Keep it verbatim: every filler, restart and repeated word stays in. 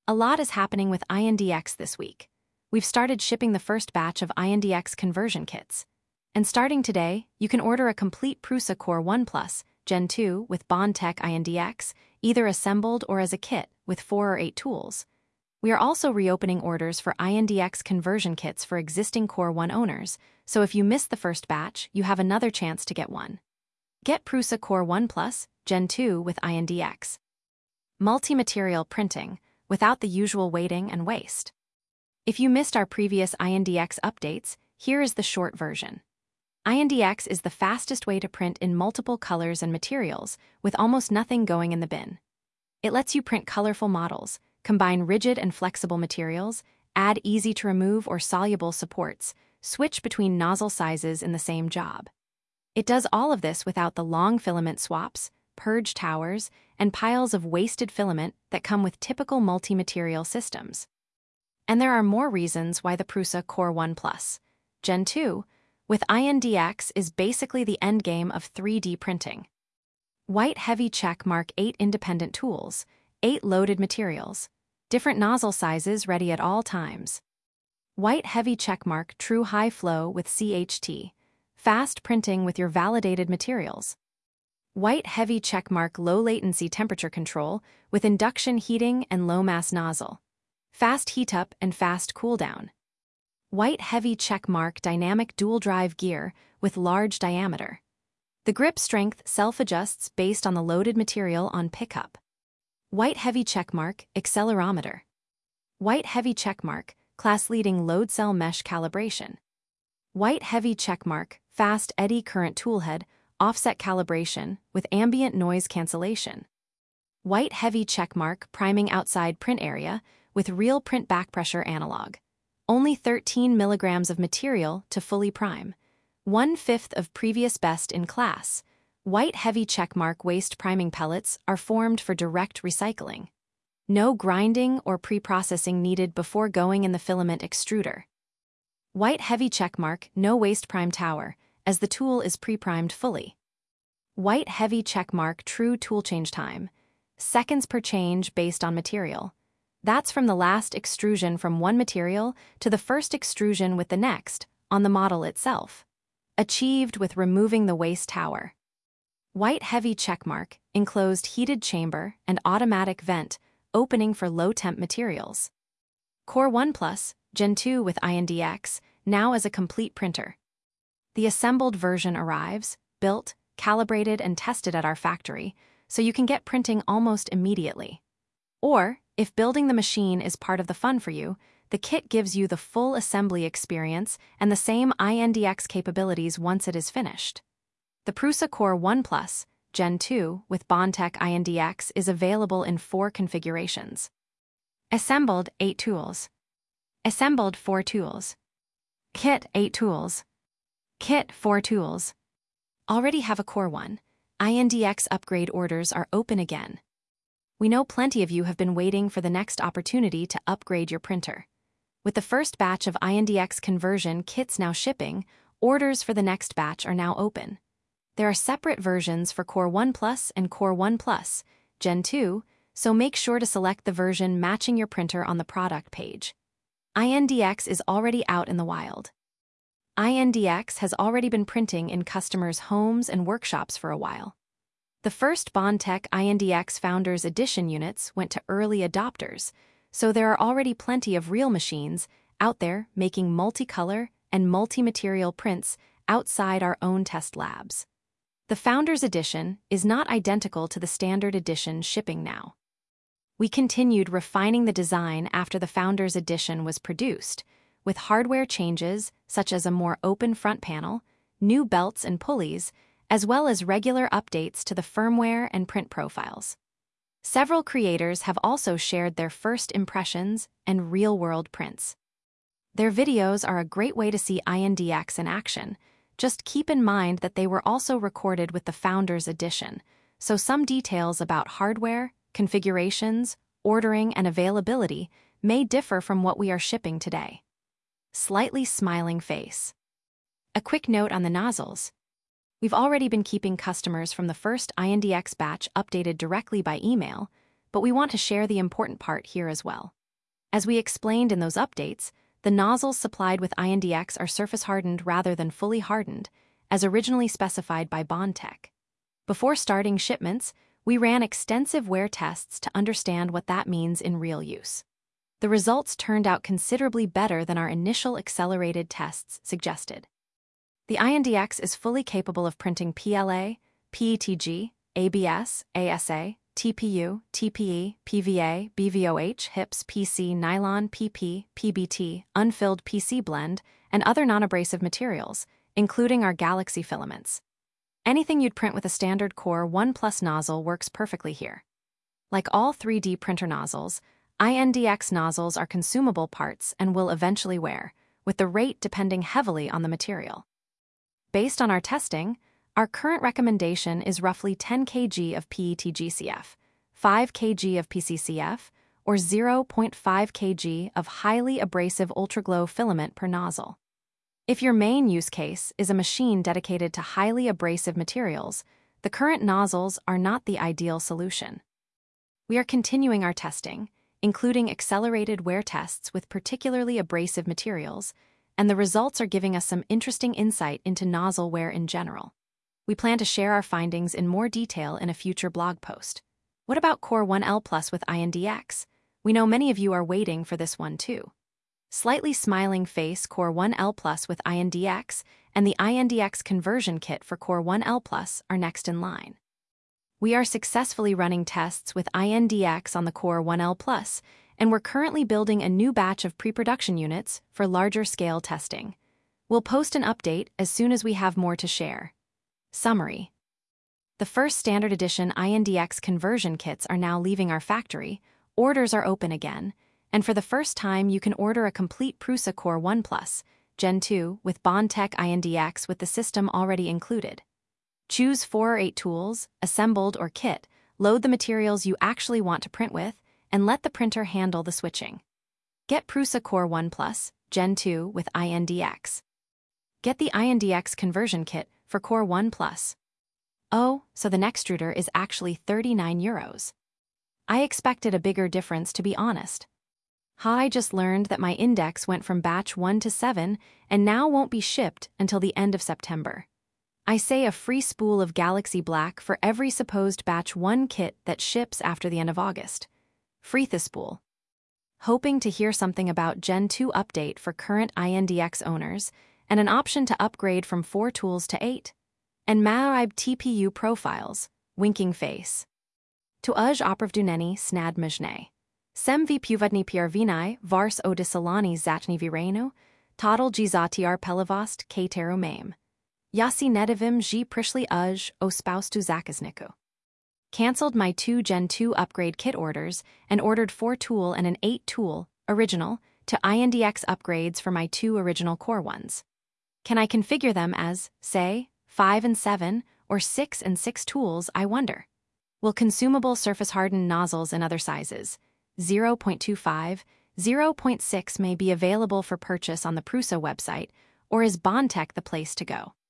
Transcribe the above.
A lot is happening with I N D X this week. We've started shipping the first batch of I N D X conversion kits. And starting today, you can order a complete Prusa Core one Plus, Gen two with Bondtech I N D X, either assembled or as a kit, with four or eight tools. We are also reopening orders for I N D X conversion kits for existing Core one owners, so if you missed the first batch, you have another chance to get one. Get Prusa Core one Plus, Gen two with I N D X. Multi-material printing, without the usual waiting and waste. If you missed our previous I N D X updates, here is the short version. I N D X is the fastest way to print in multiple colors and materials, with almost nothing going in the bin. It lets you print colorful models, combine rigid and flexible materials, add easy-to-remove or soluble supports, switch between nozzle sizes in the same job. It does all of this without the long filament swaps, purge towers, and piles of wasted filament that come with typical multi-material systems. And there are more reasons why the Prusa Core one Plus, Gen two, with I N D X is basically the endgame of three D printing. White Heavy Check Mark eight independent tools, eight loaded materials, different nozzle sizes ready at all times. White Heavy Checkmark True High Flow with C H T, fast printing with your validated materials. White Heavy Checkmark Low Latency Temperature Control with induction heating and low mass nozzle, fast heat up and fast cool down. White Heavy Checkmark Dynamic Dual Drive Gear with large diameter. The grip strength self-adjusts based on the loaded material on pickup. White Heavy Checkmark Accelerometer. White Heavy Checkmark Class-leading load cell mesh calibration. White Heavy Checkmark Fast Eddy Current Toolhead Offset calibration with ambient noise cancellation. White Heavy Checkmark Priming Outside Print Area with real print back pressure analog. Only thirteen milligrams of material to fully prime. One-fifth of previous best in class. White Heavy Checkmark waste priming pellets are formed for direct recycling. No grinding or pre-processing needed before going in the filament extruder. White Heavy Checkmark No Waste Prime Tower, as the tool is pre-primed fully. White Heavy Checkmark True Tool Change Time, seconds per change based on material. That's from the last extrusion from one material to the first extrusion with the next, on the model itself. Achieved with removing the waste tower. White Heavy Checkmark Enclosed Heated Chamber and Automatic Vent, opening for low-temp materials. Core one Plus, Gen two with I N D X, now as a complete printer. The assembled version arrives, built, calibrated, and tested at our factory, so you can get printing almost immediately. Or, if building the machine is part of the fun for you, the kit gives you the full assembly experience and the same I N D X capabilities once it is finished. The Prusa Core one Plus, Gen two with Bondtech I N D X is available in four configurations. Assembled eight tools. Assembled four tools. Kit eight tools. Kit four tools. Already have a Core one. I N D X upgrade orders are open again. We know plenty of you have been waiting for the next opportunity to upgrade your printer. With the first batch of I N D X conversion kits now shipping, orders for the next batch are now open. There are separate versions for Core one Plus and Core one Plus, Gen two, so make sure to select the version matching your printer on the product page. I N D X is already out in the wild. I N D X has already been printing in customers' homes and workshops for a while. The first Bondtech I N D X Founders Edition units went to early adopters, so there are already plenty of real machines out there making multicolor and multi-material prints outside our own test labs. The Founders Edition is not identical to the Standard Edition shipping now. We continued refining the design after the Founders Edition was produced, with hardware changes such as a more open front panel, new belts and pulleys, as well as regular updates to the firmware and print profiles. Several creators have also shared their first impressions and real-world prints. Their videos are a great way to see I N D X in action. Just keep in mind that they were also recorded with the Founders Edition, so some details about hardware, configurations, ordering, and availability may differ from what we are shipping today. Slightly smiling face. A quick note on the nozzles. We've already been keeping customers from the first I N D X batch updated directly by email, but we want to share the important part here as well. As we explained in those updates, the nozzles supplied with I N D X are surface-hardened rather than fully hardened, as originally specified by Bondtech. Before starting shipments, we ran extensive wear tests to understand what that means in real use. The results turned out considerably better than our initial accelerated tests suggested. The I N D X is fully capable of printing P L A, P E T G, A B S, A S A, T P U, T P E, P V A, B V O H, H I P S, P C, nylon, P P, P B T, unfilled P C blend, and other non-abrasive materials, including our Galaxy filaments. Anything you'd print with a standard Core one Plus nozzle works perfectly here. Like all three D printer nozzles, I N D X nozzles are consumable parts and will eventually wear, with the rate depending heavily on the material. Based on our testing, our current recommendation is roughly ten kilograms of P E T G C F, five kilograms of P C C F, or zero point five kilograms of highly abrasive ultraglow filament per nozzle. If your main use case is a machine dedicated to highly abrasive materials, the current nozzles are not the ideal solution. We are continuing our testing, including accelerated wear tests with particularly abrasive materials, and the results are giving us some interesting insight into nozzle wear in general. We plan to share our findings in more detail in a future blog post. What about Core one L Plus with I N D X? We know many of you are waiting for this one too. Slightly smiling face Core one L Plus with I N D X and the I N D X conversion kit for Core one L Plus are next in line. We are successfully running tests with I N D X on the Core one L Plus, and we're currently building a new batch of pre-production units for larger-scale testing. We'll post an update as soon as we have more to share. Summary. The first standard edition I N D X conversion kits are now leaving our factory, orders are open again, and for the first time you can order a complete Prusa Core one Plus, Gen two with Bondtech I N D X with the system already included. Choose four or eight tools, assembled or kit, load the materials you actually want to print with, and let the printer handle the switching. Get Prusa Core one Plus, Gen two with I N D X. Get the I N D X conversion kit for Core one Plus. Oh, so the Nextruder is actually thirty-nine euros. I expected a bigger difference, to be honest. I just learned that my index went from batch one to seven and now won't be shipped until the end of September. I say a free spool of Galaxy Black for every supposed batch one kit that ships after the end of August. Free the spool. Hoping to hear something about Gen two update for current I N D X owners and an option to upgrade from four tools to eight. And Maib T P U profiles, winking face. To uj opravduneni snad mjne. Sem vi puvadni piervinai vars odisalani zatni virenu, total gizatiar pelavost kateru mame. Yasi nedivim ji prishli uj o spoustu zakasniku. Cancelled my two Gen two upgrade kit orders and ordered four tool and an eight tool, original, to I N D X upgrades for my two original Core ones. Can I configure them as, say, five and seven, or six and six tools, I wonder? Will consumable surface-hardened nozzles in other sizes, zero point two five, zero point six may be available for purchase on the Prusa website, or is Bondtech the place to go?